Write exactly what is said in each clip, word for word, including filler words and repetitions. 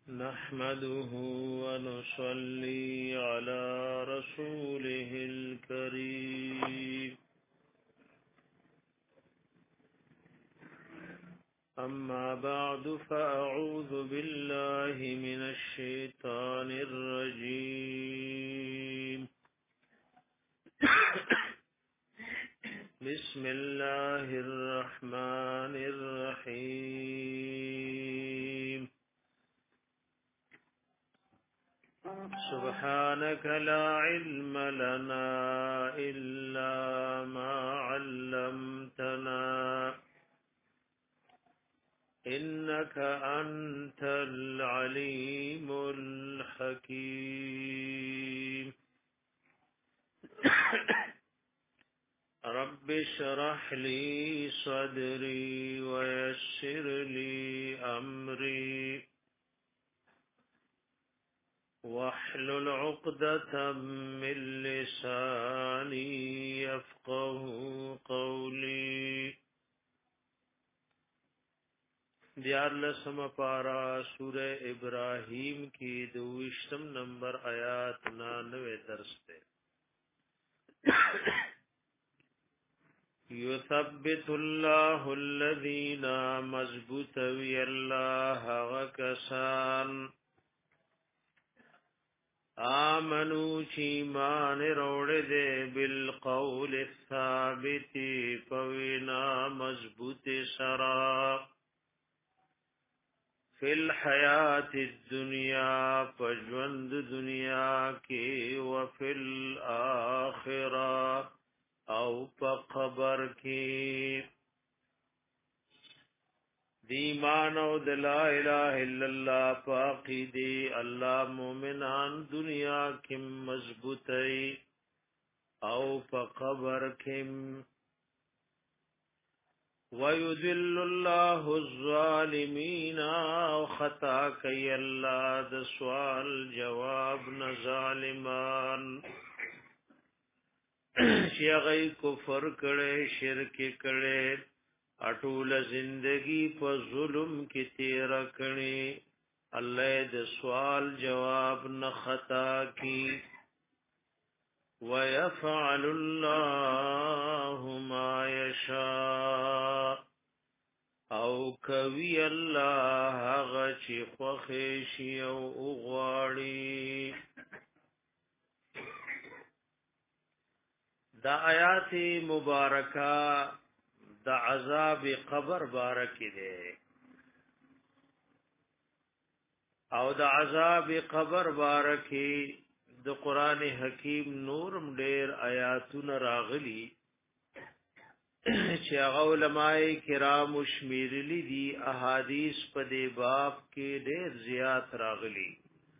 نحمده ونصلي على رسوله الكريم. أما بعد فأعوذ بالله من الشيطان الرجيم. بسم الله الرحمن الرحيم. سبحانك لا علم لنا إلا ما علمتنا إنك أنت العليم الحكيم. رب اشرح لي صدري ويسر لي أمري واحلل عقدة من لساني يفقه قولي. دیار لسم پارا سورہ ابراہیم کی دوشتم نمبر آیات نانوے درس تے. یثبت اللہ الذین مضبوط وی اللہ وکسان آمنو چیمان روڑ دے بالقول الثابت پوینا مضبوط سرا فی الحیات الدنیا پجوند دنیا کی وفی الآخرہ او پا قبر کی. دیمان او دلا الہ الا اللہ پاقی دی اللہ مومنان دنیا کم مضبوطی او پا قبر کم. وَيُذِلُّ اللَّهُ الظَّالِمِينَ او خطا کئی اللہ دسوال جواب نظالمان شیغی کفر کڑے شرک کڑے اٹول زندگی په ظلم کی تیر کړي الله د سوال جواب نه خطا کی. ويفعل الله ما يشاء او کوي الله هغه چې خوښي شي او غواړي. دا آیات مبارکه د عذاب قبر بارکی دے او د عذاب قبر بارکی د قرآن حکیم نورم ډیر آیاتون راغلی چې هغه علماء کرام شمیرلی دی احادیث په دې باب کې ډیر زیات راغلی.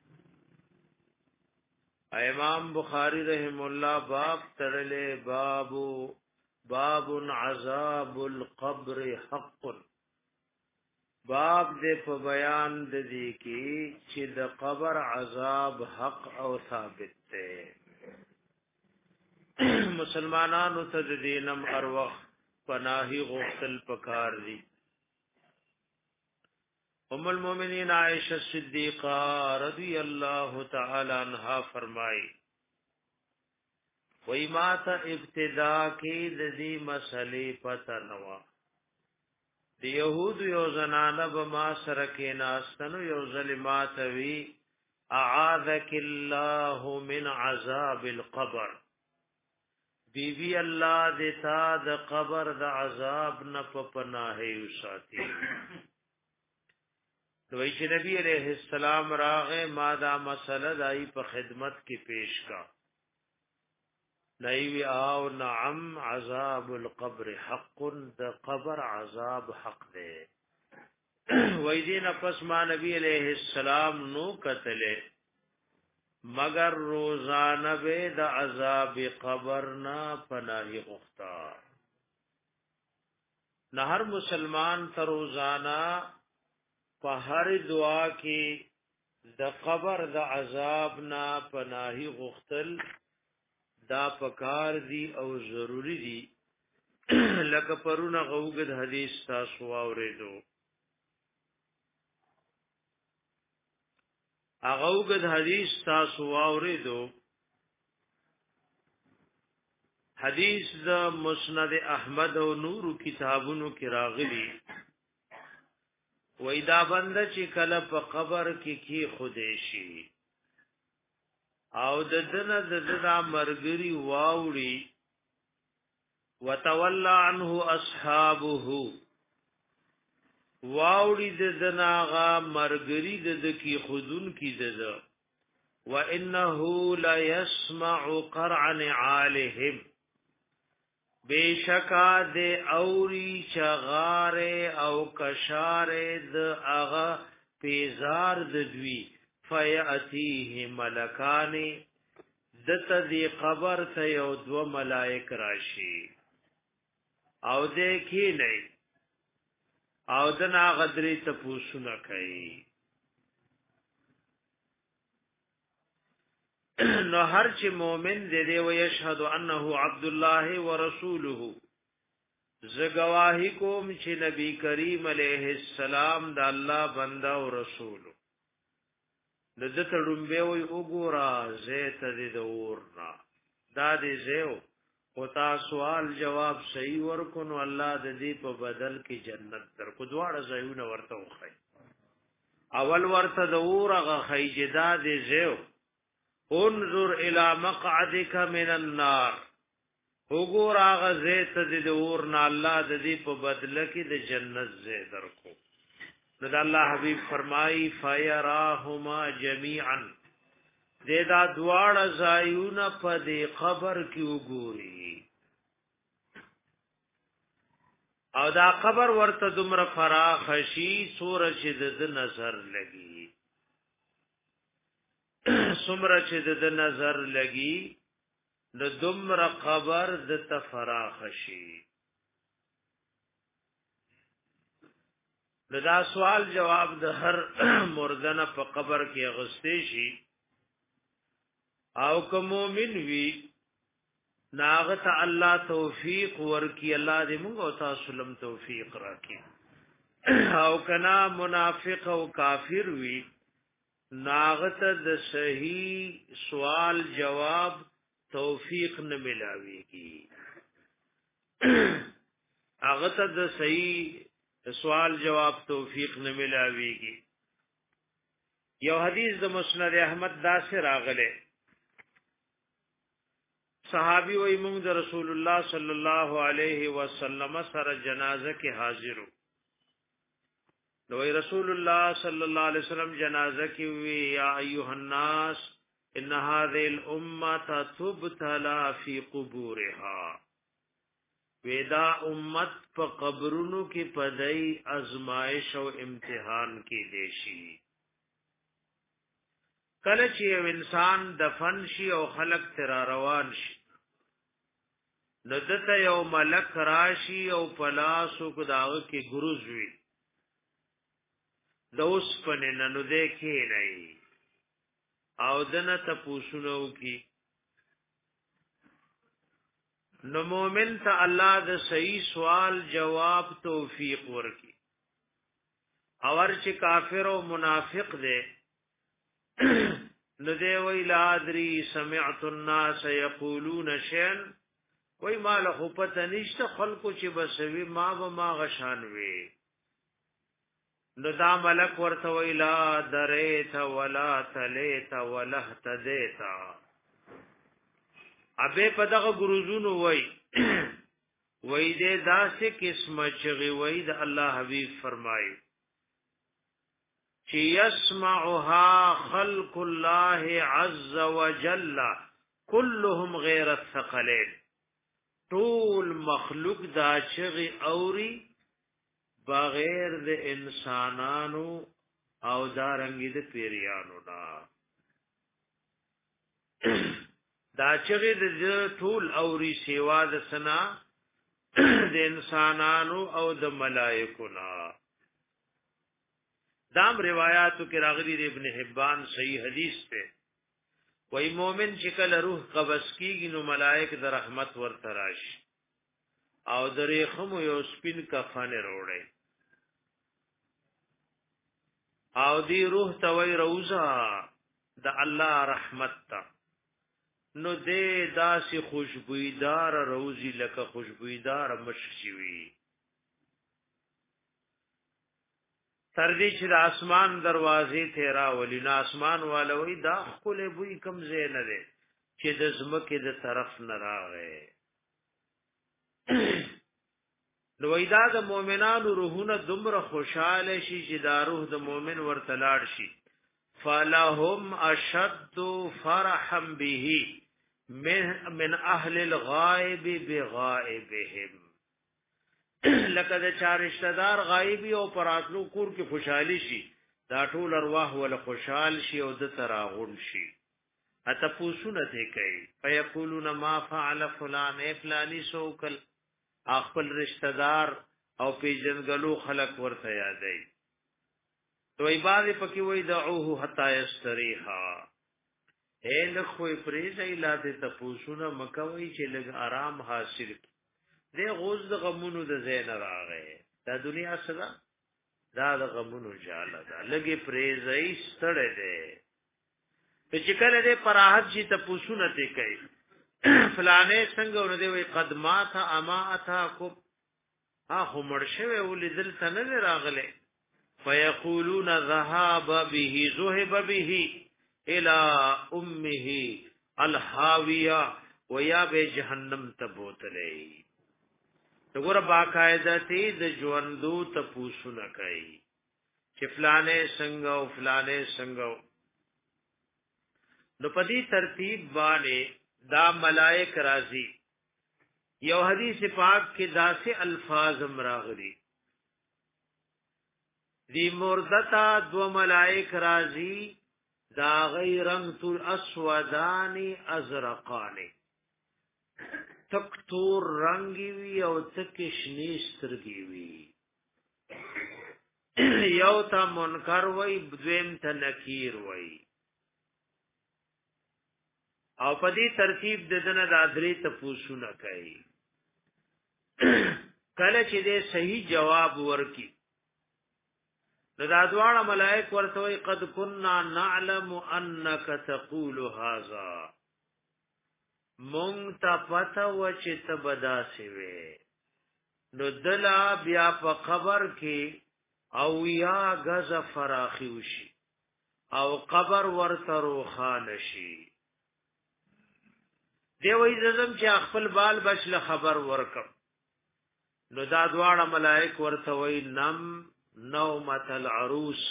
امام بخاری رحم الله باب تړلې بابو باب عذاب القبر حق باب دې په بیان د دې کې چې د قبر عذاب حق او ثابت دی. مسلمانانو ته د دینم هر وخت پناهي غوښتل پکار دي. ام المؤمنین عائشہ صدیقہ رضی اللہ تعالی عنہا فرمائی وی ما تا ابتدا کی ددی مسئلے پتا نوا دی یهود یو زنانه بما سرکی ناستنو یو ظلمات وی اعاذک اللہ من عذاب القبر بی بی اللہ دیتا د قبر د عذاب نپ پناہی وساتی. دوی چې نبی علیہ السلام راغه ما دا مسله دای په خدمت کې پیش کا نایوی او نعم عذاب القبر حق د قبر عذاب حق دی. وای دین پس ما نبی علیہ السلام نو قتل مگر روزانه به د عذاب قبر نا پناهی غوښتا. نه هر مسلمان ته روزانه په هر دعا کې د قبر د عذاب نه پناهي غوښتل دا پکار دي او ضروری دي. لکه پرونه غوګد حدیث تاسو اوریدو هغه وګد حدیث تاسو واوریدو حدیث د مسند احمد او نور کتابونو کې راغلی وای دا بنده چې کله په قبر کې کی خودی شي او د دنه د دنا مرګري واوړي وتولى عنه اصحابه واوړي د دناغه مرګري د کی خودون کی دده وانه لا يسمع قرع نعالهم بیشکا د اوری چغار او کشار د اغا پیزار د دوی فیاتیه ملکان دته دی قبر ته یو دو ملائک راشي او دیکھی نه او دنا غدری ته پوښتنه کوي نو هر چې مؤمن دې دی او یشهد انه عبد الله ورسوله زګواهی کوم چې نبی کریم علیه السلام د الله بنده او رسول د دې تړمبه وي وګورا زیت دې د اورنا دا دې زیو او تا سوال جواب صحیح ورکو نو الله د دې په بدل کې جنت درکو دواړه زيونه ورته وخی اول ورته د اورغه خیجدا دې زیو انظر الى مقعدك من النار وګور هغه زیت د اور نه الله د دې په بدله کې د جنت زی درکو نو د الله حبیب فرمای فیراهما جميعا دې دا دواړه زایونه په دې قبر کې وګوري او دا قبر ورته دومره فراخ شي سورج د نظر لګي سمره چې د نظر لګي د دمر قبر د تفراخ شي دا سوال جواب د هر مردنه په قبر کې غستې شي او که مؤمن وي ناغت الله توفیق ورکی الله دې موږ او تاسو لم توفیق راکړي او کنا منافق او کافر وي ناغت د صحیح سوال جواب توفیق نه ملاويږي هغه ته د صحیح سوال جواب توفیق نه ملاويږي یو حدیث د مسند احمد داسه راغله صحابي وای موږ د رسول الله صلی الله علیه وسلم سره جنازه کې حاضرو نو رسول الله صلی الله علیه وسلم جنازه کې وی یا ایها الناس ان هذه الامه تبتلى في قبورها ودا امت په قبرونو کې پدای ازمائش او امتحان کې دیشي کله چې انسان دفن شي او خلق تر روان شي نو دته یو ملک راشي او پلاسو کو داغه کې ګروز وی دوس پنه ننو دیکھے نئی او دنه تپوسونو کی نو مومن ته الله د صحیح سوال جواب توفیق ورکی اور چې کافر او منافق دی نو دی وی لا ادري سمعت الناس يقولون شيئا وی مال خو پته نشته خلکو چې بسوي ما و ما غشان وی نو دا ملک ورته ویلا دریت ولا تلیت ولا اهتدیت ابه پدغه ګروزونو وای وای دې داسې قسم چغي وای د الله حبیب فرمایي چې يسمعها خلق الله عز وجل كلهم غیر الثقلين ټول مخلوق دا چغي اوري بغیر د انسانانو او دارنګ د پیریانو دا دا چغې د ټول اوري سیوا د سنا د انسانانو او د ملائکو نا دام روایاتو کې راغلي د ابن حبان صحیح حدیث ته وای مومن چې کله روح قبض کیږي نو ملائک د رحمت ورته راشي او درې خمو یو سپین کفن وروړي او دی روح ته وای روزه د الله رحمت تا نو دې داسې خوشبویدار روزي لکه خوشبویدار مششي وي تر دې چې د اسمان دروازې ته راولي نو اسمان والوي دا خپل بوی کم زه نه ده چې د زمکه د طرف نه راغی نو ایدا د مؤمنانو روحونه دومره خوشاله شي چې دا روح د مؤمن ورته لاړ شي فلهم اشد فرحا به من من اهل الغائب بغائبهم لکه د چارشتدار غایبی او پراتلو کور کې خوشحالي شي دا ټول ارواح ول خوشحال شي او د تراغون شي اتپوسونه ته کوي فیقولون ما فعل فلان ای فلانی سوکل خپل رشتہ دار او پیجنګلو خلق ورته یادای تو ایباد پکې وای دعوه حتا یستریحا اے لخوا پریزه الاته تپوسونه مکوي چې لږ آرام حاصل دی غوز د غمونو د زین راغې دا دنیا سره دا د غمونو جاله دا لګي پریزای ستړې ده چې کله دې پراحت شي ته پوښونه ته کوي فلانه څنګه ور دي وي قدمات اما اتا کو اخو مرشوي ولذل تنه راغله فيقولون ذهب به ذهب به الى امه الحاويه ويا به جهنم تبوتلې وګوره باقاعده ته د ژوندو ته پوښونه کوي چې فلانه څنګه او فلانه څنګه نو په دې ترتیب باندې دا ملائک راضي یو حدیث پاک کې داسې الفاظ راغلي دی مردتا دو ملائک راضي دا غیر رنگ تل اسودانی ازرقانی تکتور رنگی وی او تکشنی سترگی وی یو تا منکر وی دویم تا نکیر وی او په دې ترتیب د دنه د ادري تپوسونه کوي کله چې دې صحیح جواب ورکي نو دا دواړه ملائک ورته وي قد كنا نعلم انك تقول هذا مونږ ته پته و چې ته بدا سی وې نو دلا بیا په قبر کې او یا غز فراخي وشي او قبر ورته روخان شي دی وای زم چې خپل بال بچله خبر ورکم نو دا دواړه ملائک ورته وای نم نومت العروس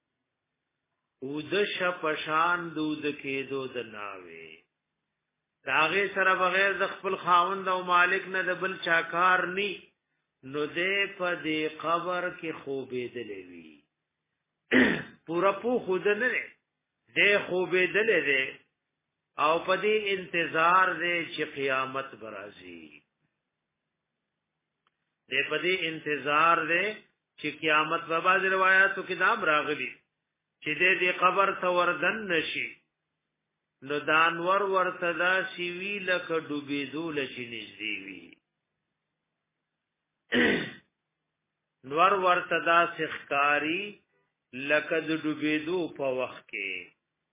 ود شپشان دود کېدو د ناوي داغه سره بغیر د خپل خاوند او مالک نه د بل چاکار ني نو دې په دې قبر کې خوبې دلې وی پورا پو خود نه دې خوبې دلې دې او په دې انتظار دې چې قیامت برازي دې په دې انتظار دې چې قیامت په باز روایتو کې دام راغلي چې دې دې قبر ته وردن نشي نو دانور ورتدا سی وی لکه ډوبېدو لچې نږدې وی نور ورتدا سخکاری لکه د ډوبېدو په وخت کې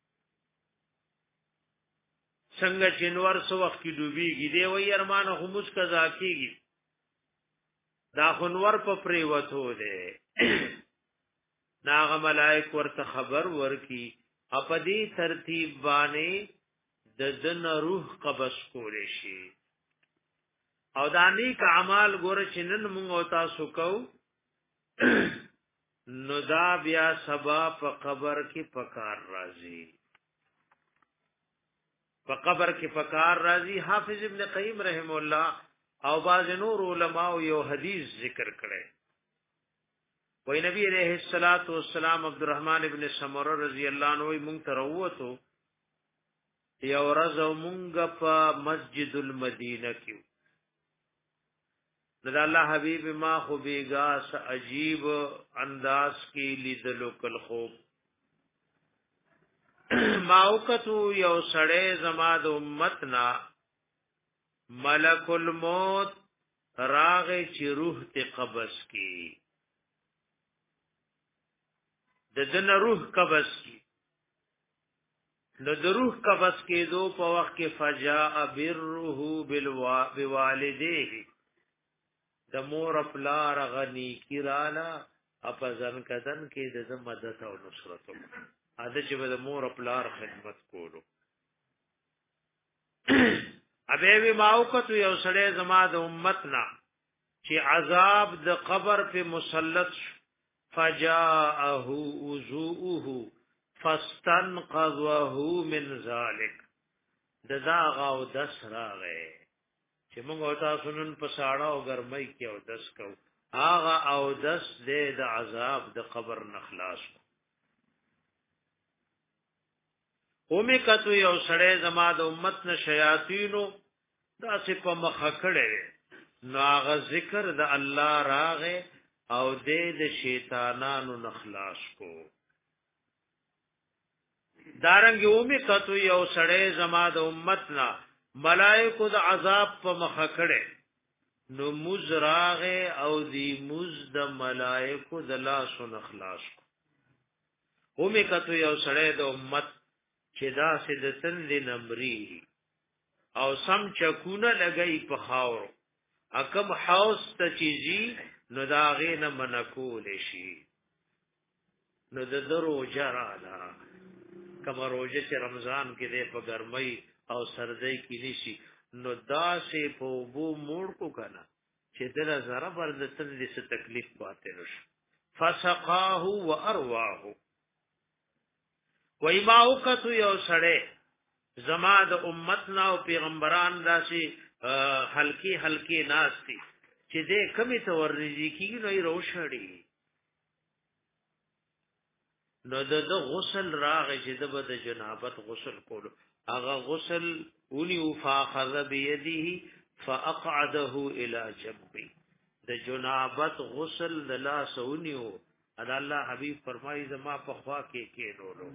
څنګه چې نور سو وخت کې ډوبېږي دی وی ارمان هموس قضا کیږي دا خنور په پریوتو ده ناغه ملائک ورته خبر ورکی اپدی ترتیب باندې د دن روح قبض کول شي او دا نیک اعمال ګور چنن موږ او تاسو کو نو دا بیا سبا په قبر کې پکار راځي په قبر کې پکار راځي حافظ ابن قیم رحم الله او باز نور علماء یو حدیث ذکر کړي وای نبی علیہ الصلوۃ والسلام عبدالرحمن ابن سمره رضی الله عنه مونږ تروتو یو ورځ مونږ په مسجد المدینه کې د الله حبیب ما خو بیګا عجیب انداز کې لیدلو کل خوب ما وکتو یو سړی زما د امتنا ملک الموت راغ چې روح ته قبض کی د دن روح قبض کی نو د روح قبض کېدو په وخت کې فجاء بره بوالديه د مور پلار غنی کیرالا اپزن کدن کې د مدد او نصرت اده چې د مور پلار خدمت کولو ابه وی ماوکت یو سړی زما د امتنا چې عذاب د قبر په مسلط فجاءه وضوءه فاستنقذه من ذلك ددا غاو دس راغې چې موږ تاسو نن په ساړه او ګرمۍ کې او دس کو هغه او دس دې د عذاب د قبر نخلاص اومه کتو یو سړی زما د امت نه شیاطینو داسې په مخه کړي نو هغه ذکر د الله راغې او دې د شیطانانو نخلاص کو دارنګ اومه کتو یو سړی زما د امت نه ملائکو د عذاب په مخه کړي نو موز راغې او دی موز د ملائکو د لاسو نخلاص کو اومه کتو یو سړی د امت چې دا سدتن دی نمبری او سم چکونه لګئی په خاور اکم حوس ته چیزی نو داغه نه منکول شي نو د درو جرالا کما روزه چې رمضان کې د په ګرمۍ او سردۍ کې نشي نو دا سه په بو موړ کو کنه چې دل زره بر د تل څه تکلیف پاتې نشي فسقاه وارواه وای ما وکتو یو سړی زما د امتنا او پیغمبران داسي هلکی هلکی ناشتي چې دې کمی ته ورځي کیږي نو یې روشړي نو د غسل راغی چې د جنابت غسل کولو هغه غسل اونی فاخذ بيده فاقعده الى جنبي د جنابت غسل د لاس اونیو ادا الله حبیب فرمایي زما په خوا کې کې نورو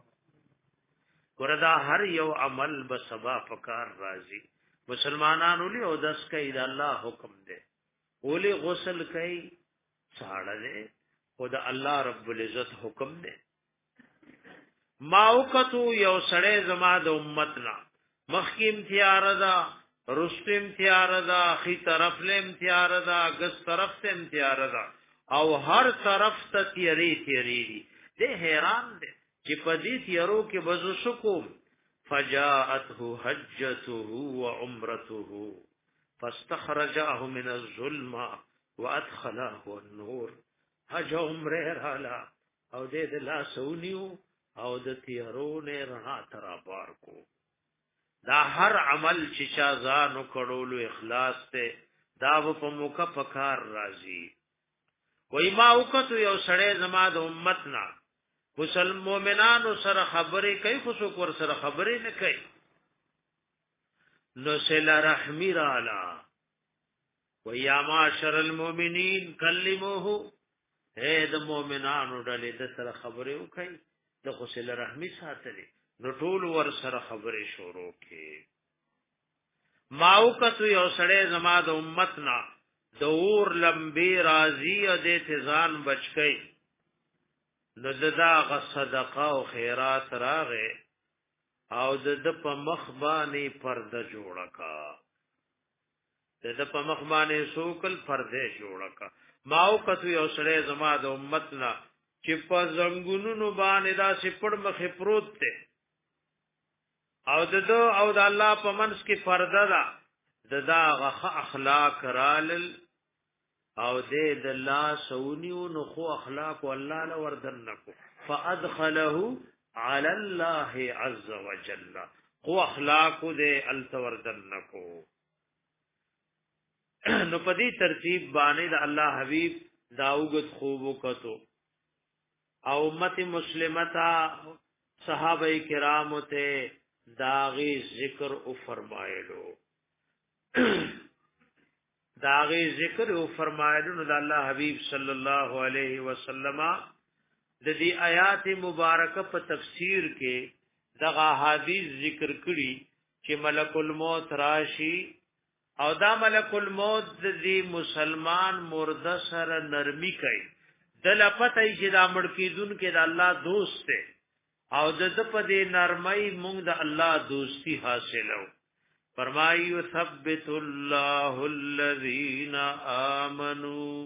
وردا هر یو عمل به سبا فکار راځي مسلمانانو له او دس کوي د الله حکم دی اولی غسل کوي ساړه دی خدا الله رب العزت حکم دی ما وکتو یو سړی زما د امتنا مخکیم تیار دا رستم تیار دا خي طرف لم تیار دا غس طرف تم تیار دا او هر طرف ته تیری تیری دی ده حیران دی چې پدې تیارو کې بزو شکوم فجاءته حجته وعمرته فاستخرجه من الظلم وادخله النور حج عمره رالا او دې د لاسونیو او د تیارو نه رڼا تر بار کو دا هر عمل چې شازانو کړولو اخلاص ته دا په موقع پکار راځي وای ما وکړو یو سړی زما د امتنا مسلمان مومنانو سره خبرې کوي خو څوک ور سره خبرې نه کوي نو سلا رحمی رالا و یا معاشر المؤمنین کلموه اے د مومنانو ډلې د سره خبرې وکړي د خو سلا رحمی ساتلې نو ټول ور سره خبرې شروع کړي ماو کتو یو سړی زما د امتنا د اور لمبي راضی د تزان بچکی نو ددا غ صدقه او خیرات راغې او د په مخ باندې پرده جوړه کا د په مخ باندې سوکل پرده جوړه کا ماو کتو یو سړی زما د امتنا چې په زنګونونو باندې دا سپړ مخې پروت ته او د او د الله په منس کې پرده ده ددا غ اخلاق رالل او دې د الله سونیو نو خو اخلاق والله له وردن نکو فادخله على الله عز وجل خو اخلاق دې التوردن نکو نو په دې ترتیب باندې د الله حبیب داوود خوب وکړو او امت مسلمه تا صحابه کرام ته داغي ذکر او فرمایلو داغه ذکر او فرمایلو د الله حبیب صلی الله علیه وسلم د دې آیات مبارکه په تفسیر کې دغه حدیث ذکر کړي چې ملک الموت راشي او دا ملک الموت د دې مسلمان مرده سره نرمي کوي د لپته چې دا مړ کیدون کې د الله دوست دی او د په دې نرمۍ مونږ د الله دوستی حاصلو فرمایي ثبت الله الذين امنوا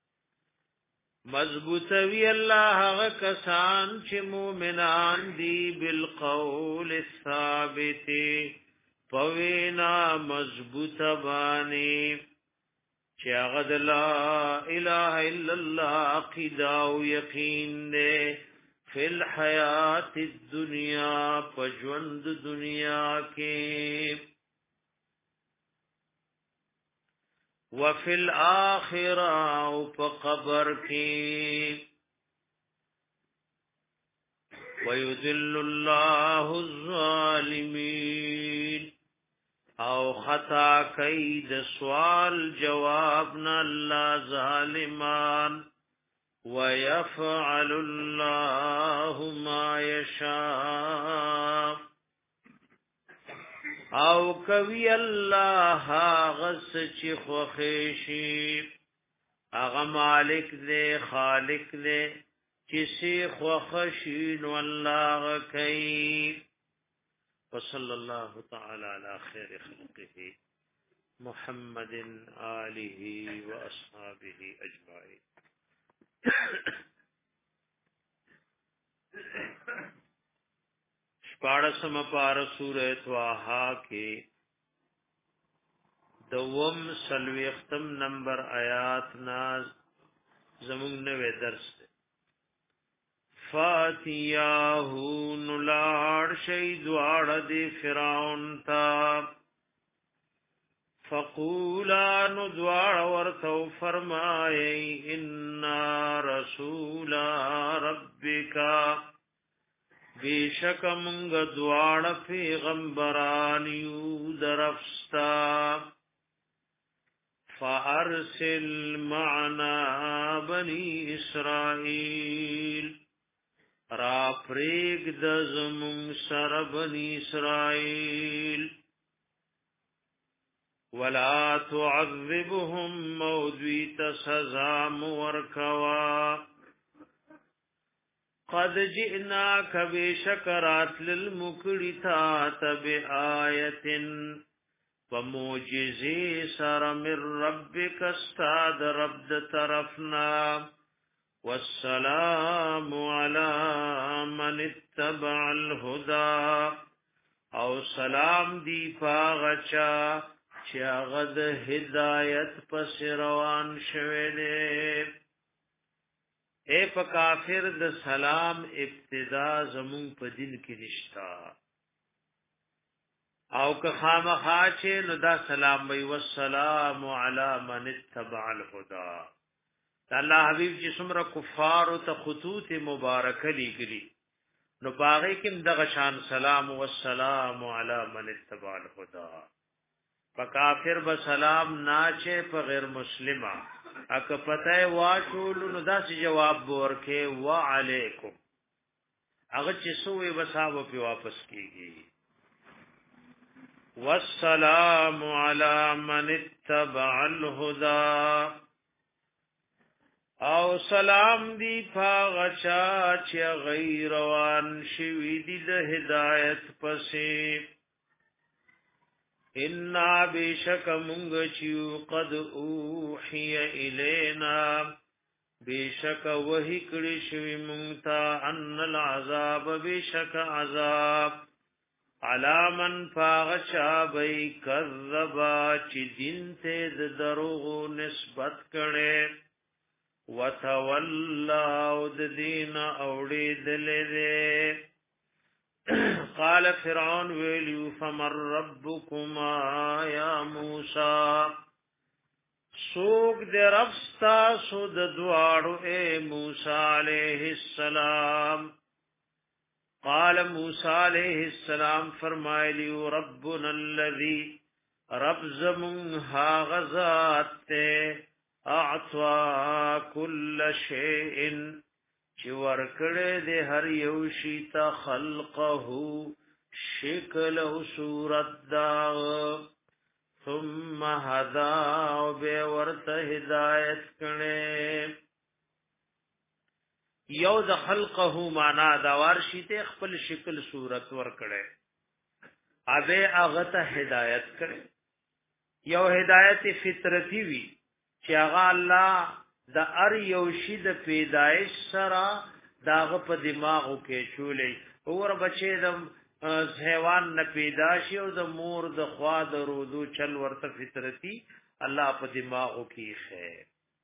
مضبوطوي الله هغه کسان چې مؤمنان دي بالقول الثابت پوینا مضبوط باندې چې هغه لا اله الا الله عقیده او یقین دې فی الحیات الدنیا پجوند دنیا کې وفي الاخره او په قبر کې ويذل الله الظالمين او خطا کید سوال جواب نه الله ظالمان ويفعل الله ما يشاء او کوي الله غس چې خوخشي هغه مالک دې خالق دې چې سي خوخشي نو الله کوي وصلى الله تعالى على خير خلقه محمد آله واصحابه اجمعين شپاڑسم پار سورت واہا کے دوم سلوی اختم نمبر آیات ناز زمون نوے درس دے فاتیاہو نلاڑ شیدوار دی فرعون تا فقولا ندوار ورتو فرمائی انا رسولا ربکا بیشک منگ دوار پیغمبران یو درفستا فارسل معنا بنی اسرائیل را پریگ دزمون سر بنی اسرائیل ولا تعذبهم موذیت سزام ورکوا قد جئناک بشکرات للمکڑتا تب آیت وموجزی سر من ربک استاد رب طرفنا والسلام على من اتبع الهدى او سلام دی پاغچا چاغد ہدایت پس روان شویلے اے پا کافر د سلام ابتدا زمون پا دین کی نشتا او که خامخا چه نو دا سلام وی والسلام علی من اتبع الهدى الله حبیب چې څومره کفار او ته خطوط مبارکه لګلی نو باغی کوم دغه شان سلام والسلام علی من اتبع الهدى په کافر به سلام ناچه په غیر مسلمه اک پته واچول نو داسې جواب ورکه وعلیکم هغه چې سوې وساب په واپس کیږي والسلام علی من اتبع الهدى او سلام دی پاغچا چې غیر وان شوی دی د هدایت پسې ان بشک مونږ چې قد اوحي الینا بشک وحی کړي شوی مونږ ته ان العذاب بشک عذاب علامن پاغچا بی کذبا چې دین ته د دروغ نسبت کړي وتولى ود دین اوړي دلې قال فرعون ویلو فمر ربكما يا موسى سوق دے رفستا سود دوارو اے موسی علیہ السلام قال موسی علیہ السلام فرمایلی ربنا الذي رب زمون ها غزات تے اعطا كل شيء چې ورکړې دې هر یو شی ته خلقه شکل او صورت دا ثم هدا او به ورته هدایت کړي یو د خلقه معنا دا ورشي ته خپل شکل صورت ور کړي اوبه هغه ته هدایت کړي یو هدایت فطرتی وی چې هغه الله د ار یو شی د پیدایش سره داغه په دماغو کې شولې اور بچي د حیوان نه پیدا شي او د مور د خوا د رودو چل ورته فطرتی الله په دماغو کې خیر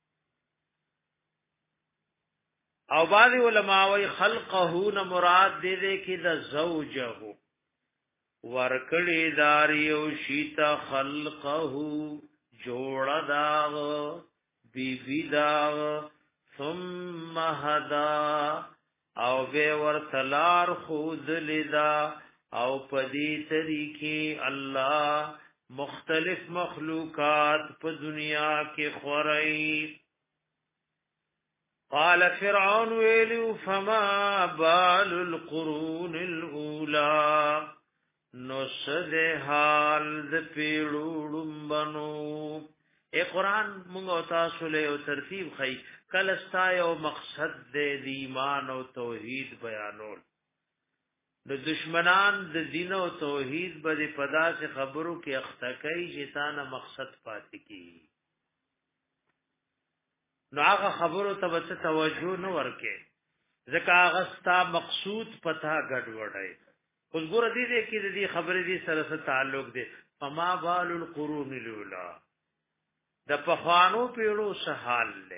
او بعض علماء وی خلقه نه مراد دې دې کې د زوجه ورکړی دار یو شیتا خلقه جوړ داغ بی بی داغ ثم هدا او به ورتلار خود لدا او پدی طریقې الله مختلف مخلوقات په دنیا کې خورای قال فرعون ویلو فما بال القرون الاولى نصد حال د پیړوړم بنو اے قران موږ تاسو له او ترتیب خی کله ستا یو مقصد د ایمان او توحید بیانول د دشمنان د دین او توحید به پدا سے خبرو کې اختکای شیطان مقصد پاتې کی نو هغه خبرو ته بس توجه نه ورکې ځکه هغه ستا مقصود پتا ګډ وډای اوس ګور دې دې کې دې خبرې دې سره سره تعلق دې فما بال القرون الاولى د پخوانو پیړو سحال له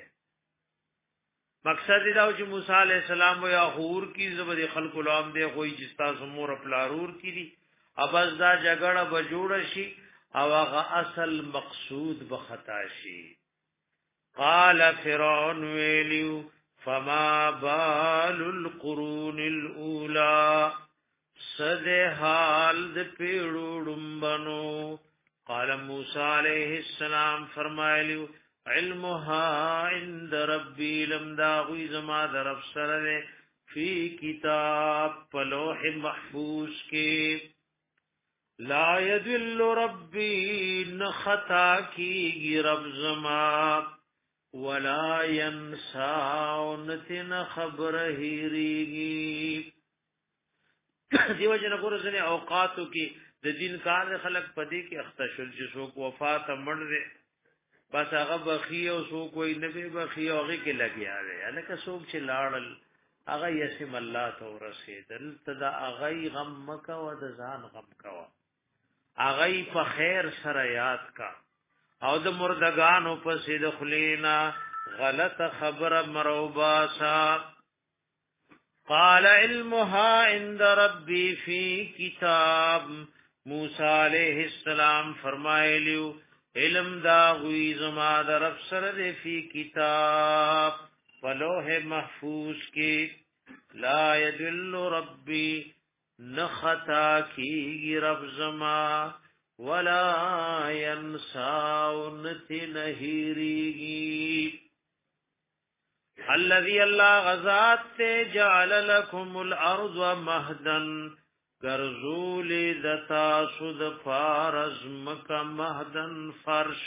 مقصد دا چې موسی عليه السلام یا غور کی زبر خلق العام دې کوئی جستا سمور پلارور کی دي ابز دا جګړه بجوړ شي او هغه اصل مقصود بخطا شي قال فرعون ویلو فما بال القرون الاولى صد حال د پیړوړم بنو قال موسی علیہ السلام فرمایلو علمها عند ربی لم دا غوی زما در افسر فی کتاب پلوح محفوظ کے لا یدل ربی نخطا کی رب زما ولا ينسى نتن خبر هیریږي دیو جن کور سره اوقاتو کې د دین کار خلق پدې کې اختشل چې څوک وفات مړ دي بس هغه بخي او څوک وي نبي بخي هغه کې لګیا دی الکه څوک چې لاړل هغه یسم الله تو رسیدل تدا هغه غم مکا او د ځان غم کوا هغه په خیر سره یاد کا او د مردگانو پسې د خلینا غلط خبر مروباسا قال علمها عند ربي في كتاب موسی علیہ السلام فرمایلیو علم دا غوی زما در افسر دے فی کتاب فلوح محفوظ کی لا یدل ربی نخطا کی رب زما ولا ينسى نتنهيري الذي الله غزات جعل لكم الارض مهدا غرزول ذتا سود فارز مك مهدا فرش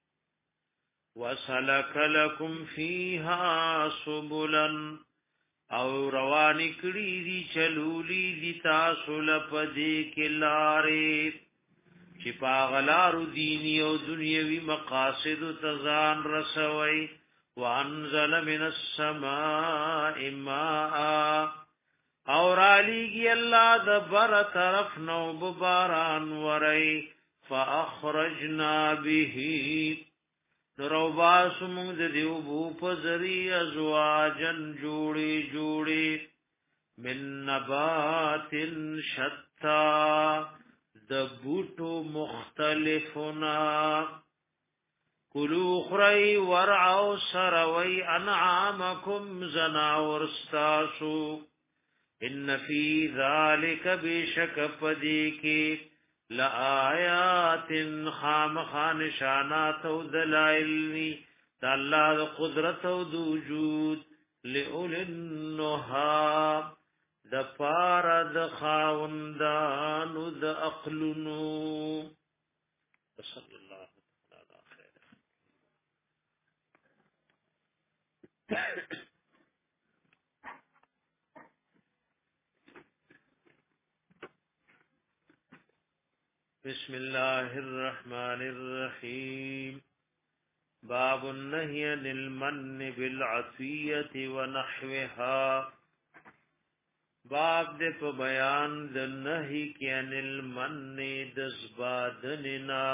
وسلك لكم فيها سبلا او رواني کړي دي چلولي دي تاسو لپدې کې لارې چې پاغلارو دینی او دنیوي مقاصد تزان رسوي وانزل من السماء ماء اور علیگی اللہ دبر طرف نو بباران ورئی فاخرجنا به نروباس مونږ د دیو بو پزری ازواجن جوړي جوړي من نبات شتا د بوټو مختلفنا کلو خری ورعو سروي انعامکم زناور استاسو ان فی ذالک بشک پدیکی لآیات خام خان شانات و دلائلنی دا اللہ دا قدرت و دا وجود لئول النها دا پارا دا خاوندان و دا اقلنو صلی اللہ تعالی خیر بسم الله الرحمن الرحيم. باب النهي عن المن بالعطية ونحوها. باب دې په بیان د نهي کې عن المن د زبادننا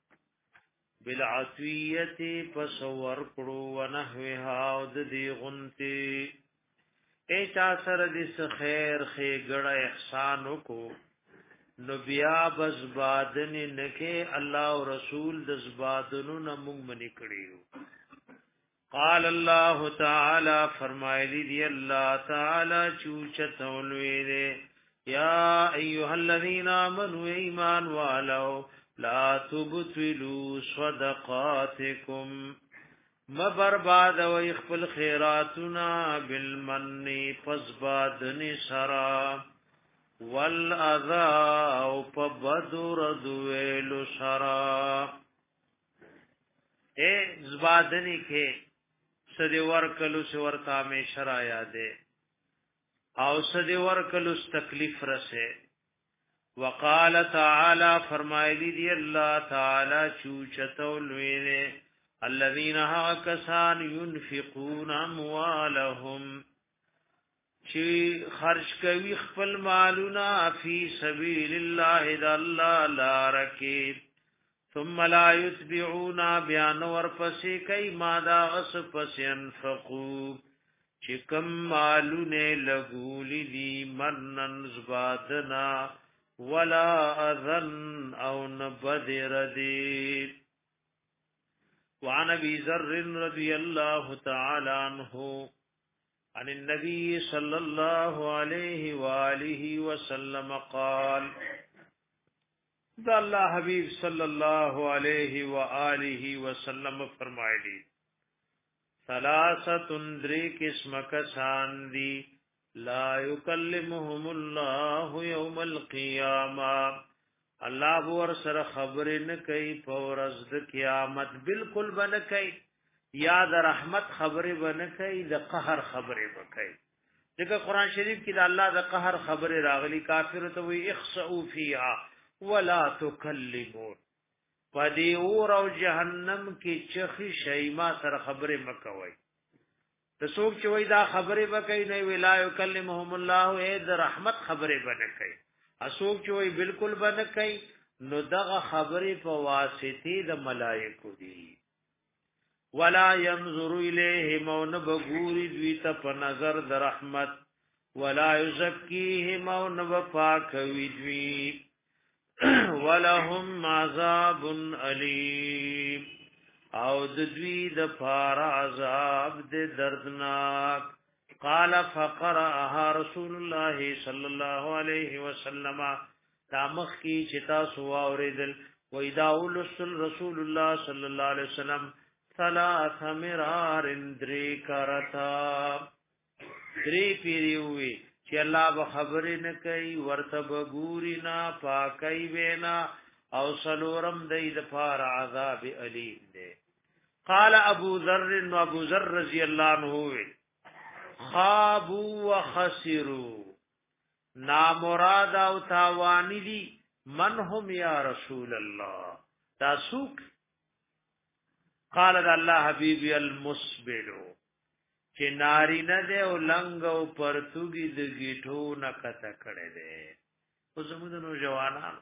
بالعطية پسور کړو ونحوها او د دې غنتی ایچا سره دې خیر خې ګړه احسان وکړو نو بیا بس بادن نکه الله او رسول د زبادنو نمون منی کړیو. قال الله تعالی فرمایلی دی الله تعالی چوچتولوی دی یا ایها الذین آمنوا ایمان والو لا تبطلوا صدقاتکم ما برباد و خپل خیراتنا بالمن فزبادن سرا والاذا او پبدر دویل سرا اے زبادنی کے سدی ورکلو سے ورتا میں شرع یادے او سدی ورکلو تکلیف رسے. وقال تعالی فرمائلی دی اللہ تعالی چوچتو لوینے الذین حاکسان ينفقون اموالهم چی خرج کوي خپل مالونه فی سبیل الله د الله لارکه ثم لا يتبعون بیان ورپسې کوي ما دا اس پس انفقوا چې کم مالونه لګولې دي منن زبادنا ولا اذن او نبذر دي. وعن ابي ذر رضي الله تعالى عنه عن النبي صلى الله عليه وآله وسلم قال دا اللہ حبیب صلی اللہ علیہ وآلہ وسلم فرمائے ثلاثت دری قسم کسان دی لا یکلمهم اللہ یوم القیامہ اللہ بور سر خبر نکئی پورز د قیامت بالکل بنکئی یا د رحمت خبره بنکای د قهر خبره وکای. ځکه قران شریف کې د الله د قهر خبره راغلی کافر ته وی اخسئوا فیها ولا تکلمون. پدې اور او جهنم کې چخي شیما سره خبره مکوي. ته څوک چې وای دا خبره وکای نه ویلا یکلمهم الله اے د رحمت خبره بنکای. اسوک چې وای بالکل بنکای نو دغه خبره په واسطه د ملائکو دی. ولا ينظر الیہم او نبغوری دویتا پا نظر در رحمت ولا یزکیہم او نبپاکوی دوی ولهم عذاب علیم او ددوی دپار عذاب د دردناک. قال فقرأها رسول الله صلی اللہ علیہ وسلم تامخ کی چتا سوا اوریدل ویداول رسول اللہ صلی اللہ علیہ وسلم ثلاث مرار اندری کرتا دری پیریوی چی اللہ بخبری نکی ورطب گورینا پاکی بینا او سلورم دید پار عذاب علیم دے. قال ابو ذر و ابو ذر رضی اللہ عنہ خابو و خسرو نامراد او تاوانی دی من هم یا رسول اللہ تاسوک. قال الله حبیبی المسبلو چې ناری نه ده او لنګ او پرتګي د گیټو نه کته کړي ده. او زموږ نو جوانان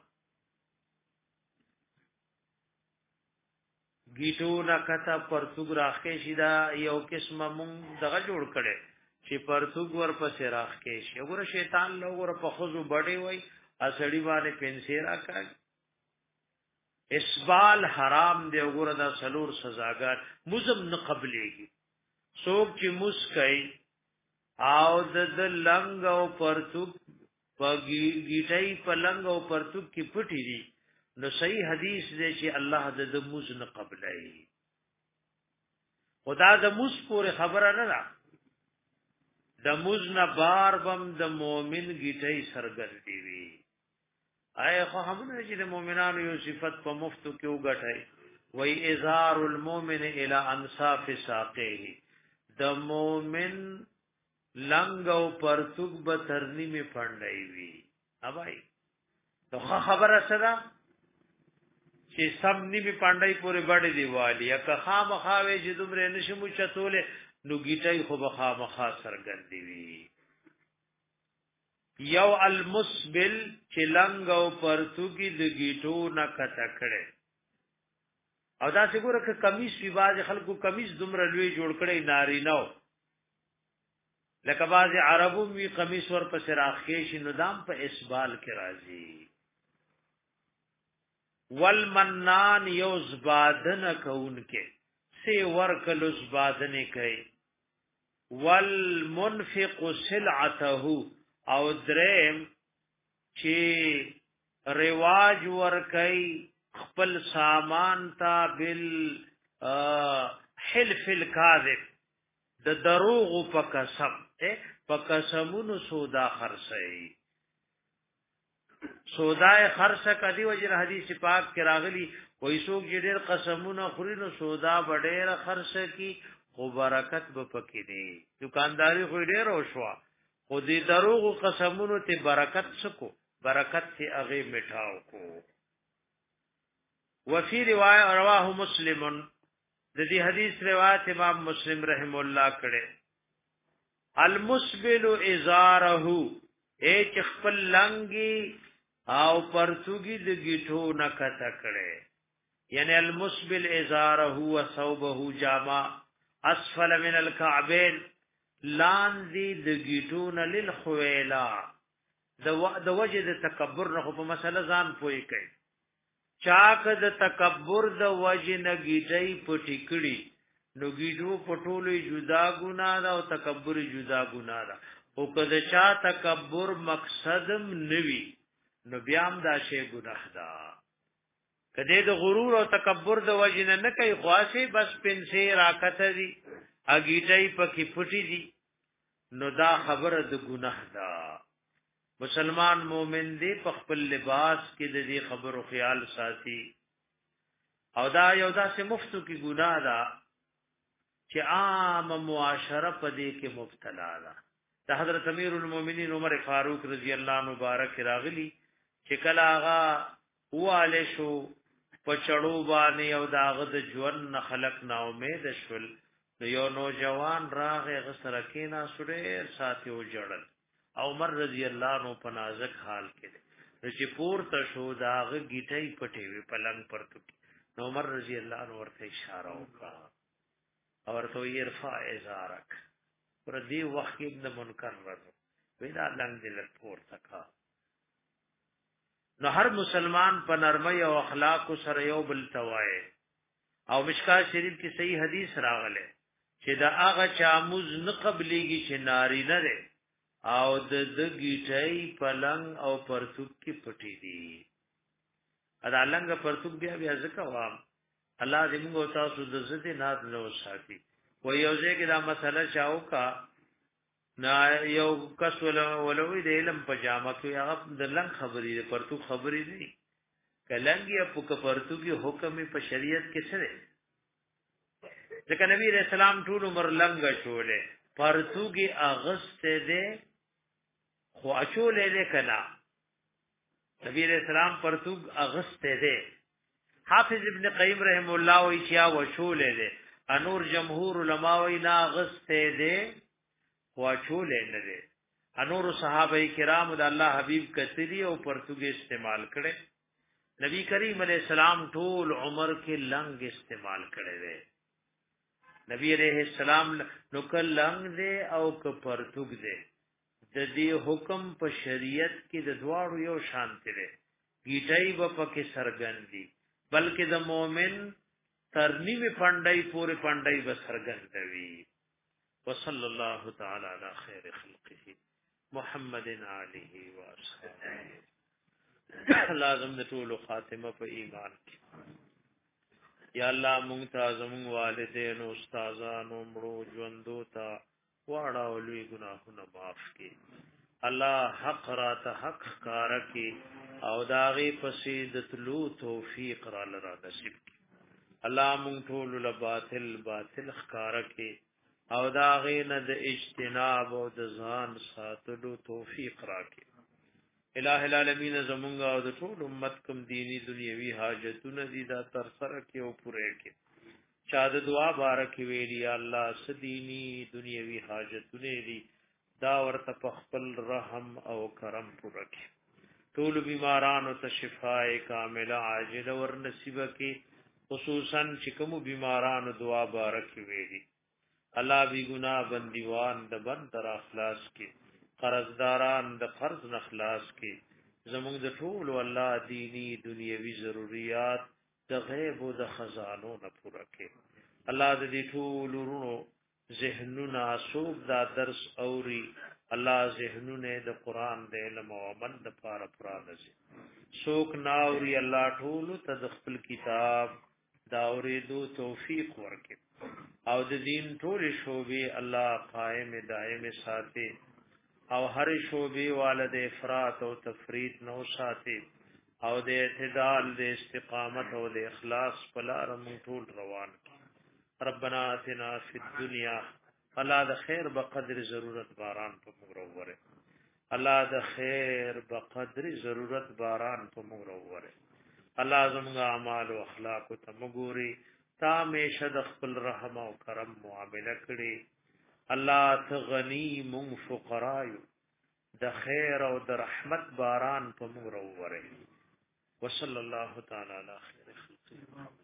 گیټو نه کته پرتګ راخې شي دا یو قسمه مونږ دغه جوړ کړي چې پرتګ ور پسې راخې شي. وګوره شیطان له ور په خوځو بډې وای اسړی باندې پنسي راکړي. اسبال حرام دی وګوره دا سلور سزاګار مزم نه قبلېږي. څوک چې مسکای او د لنګ او پرتوک پګی گیټای په لنګ او پرتوک کې پټی دي نو صحیح حدیث دی چې الله د مز نه قبلای. خدا د مز پورې خبره نه ده د مز نه بار بم د مؤمن گیټای سرګردی وی. آئے خو همونه چې د مؤمنانو یو صفت په مفتو کې وګټای وای ازار المؤمن الى انصاف ساقه د مؤمن لنګ او پرتوک به ترنی می پړندای وی. اوبای نو خبره سره چې سم نیمه پاندای پورې باندې دیوالی یا که خامخاوي چې دومره نشمو چتولې نو گیټای خو بخا مخا سرګندې وی یو المسبل چې لنګ او پرتوګي د گیټو نه کټه کړي او دا څنګه ک کمیس وی باز خلکو کمیس دومره لوی جوړ کړي ناری نو لکه باز عربو وی قمیص ور په سراخې شي ندام په اسبال کې راځي والمنان یوزبادن کونکه سی ورکل زبادن کوي والمنفق سلعته او درم چې رواج ور کوي خپل سامان تا بل حلف الكاذب د دروغ په قسم په قسمونو سودا خرڅي سودای خرڅه کدی وجه حدیث پاک کې راغلی وای څوک چې ډېر قسمونه خوري نو سودا ډېر خرڅه کی خو برکت به پکې دی دکانداری خو ډېر او شوا خو دې دروغ قسمونو ته برکت سکو برکت ته هغه میټاو کو وفي روایت رواه مسلم د دې حدیث روایت امام مسلم رحم الله کړه المسبل ازاره اے خپل لنګي او پرتوګي د گیټو نه کته کړه یعنی المسبل ازاره و ثوبه جاما اسفل من الكعبين لاندې د گیټو نه للخويلا د د وجه د تکبر نه په مسله ځان پوي کوي چاک د تکبر د وجه نه گیټي پټی کړي نو گیټو پټولې جدا ګنا ده او تکبر جدا ګنا ده او کله چا تکبر مقصدم نوي نو بیام دا شی ګناه ده کله د غرور او تکبر د وجه نه نه کوي خاصه بس پنسه راکته دي اگیټي پکې پټي دي نو دا خبره د ګناه ده مسلمان مومن دی په خپل لباس کې د دې خبرو خیال ساتي او دا یو داسې مفتو کې ګناه ده چې عام معاشره په دې کې مبتلا ده د حضرت امیر المؤمنین عمر فاروق رضی الله مبارک راغلی چې کله هغه واله شو په چړو باندې او داغه د ژوند خلق نا امید شول یو نوجوان راغه غسر کینا سړي ساتي او جړل عمر رضی الله عنه په نازک حال کې چې پورته شو داغه گیټي پټي وی پلنګ پر تو عمر رضی الله عنه ورته اشاره وکړه او ورته يرفع ازارک پر دې وخت کې د منکر راځو وینا لنګ دل پورته کا نو هر مسلمان په نرمۍ او اخلاق سره یو بل توای او مشکات شریف کې صحیح حدیث راغله چې دا هغه چاموز نه قبليږي چې ناری نه ده او د د گیټای پلنګ او پرتوک کې پټي دي ادا لنګ پرتوک بیا بیا ځکه وام الله دې موږ تاسو د زړه ناد نو ساتي و یو ځکه دا مسله چاو کا نا یو کس ولوي د علم پجامه کې هغه د لنګ خبرې پرتوک خبرې دي کلنګي په پرتوکي حکم په شریعت کې څه دی ځکه نبی رسول الله ټول عمر لنګ شولې پرتوګي اغسته ده خو اچولې ده کنا نبی رسول الله پرتوګ اغسته ده حافظ ابن قیم رحم الله وی چا وشولې ده انور جمهور علما وی نا اغسته ده خو اچولې نه ده انور صحابه کرام د الله حبیب کثیری او پرتوګي استعمال کړي نبی کریم علیہ السلام ټول عمر کې لنګ استعمال کړي وي نبی علیہ السلام نو کلنګ دے او ک پرتوګ دے د دې حکم په شریعت کې د دواړو یو شان دی گیټای و پکې سرګندی بلکې د مؤمن ترنیمه پندای پورې پندای و سرګندوي وصلی الله تعالی علی خیر خلقه محمد علیه و اصحابہ لازم د ټولو خاتمه په ایمان کې یا الله مونږ ته زموږ والدین او استادانو مړو ژوندو ته واړه او لوی ګناهونه معاف کړي الله حق را ته حق کار کړي او داغي پسې د تلو توفیق را لرا نصیب کړي الله مونږ ټول له باطل باطل ښکار کړي او داغي نه د اجتناب او د ځان ساتلو توفیق را کړي الہ العالمین زمونږ او د ټول امت کوم دینی دنیوي حاجتونه دي دا تر سره کې او پوره کې چا د دعا بارک ویلی الله سدینی دنیوي حاجتونه دي دا ورته په خپل رحم او کرم پوره کې ټول بیمارانو ته شفاء کامله عاجله ور نصیب کې خصوصا چې کوم بیمارانو دعا بارک ویلی الله بی گناہ بندیوان د بند تر اخلاص کې قرضداران د قرض نخلاص کې زموږ د ټول الله دینی دنیوي ضرورت د غیب او د خزانو نه پوره کې الله د دې ټول ورونو ذهنونه اسوب دا درس اوري الله ذهنونه د قران د علم او عمل د پاره پرانه سي شوق ناوري الله ټول ته د خپل کتاب دا اورېدو توفیق ورکړي او د دین ټول شوبې الله قائم دائم ساتي او هر شوبې والد افراط او تفرید نو ساتي او د اعتدال د استقامت او د اخلاص په لار مونږ ټول روان ربنا آتنا فی الدنیا الله د خیر بقدر ضرورت باران په موږ وروره الله د خیر بقدر ضرورت باران په موږ وروره الله زموږ اعمال او اخلاق ته مګوري تا همیشه د خپل رحم او کرم معامله کړي الله ته غنی مون فقرایو د خیر او د رحمت باران په موږ وروره وصلی الله تعالی علی خیر خلق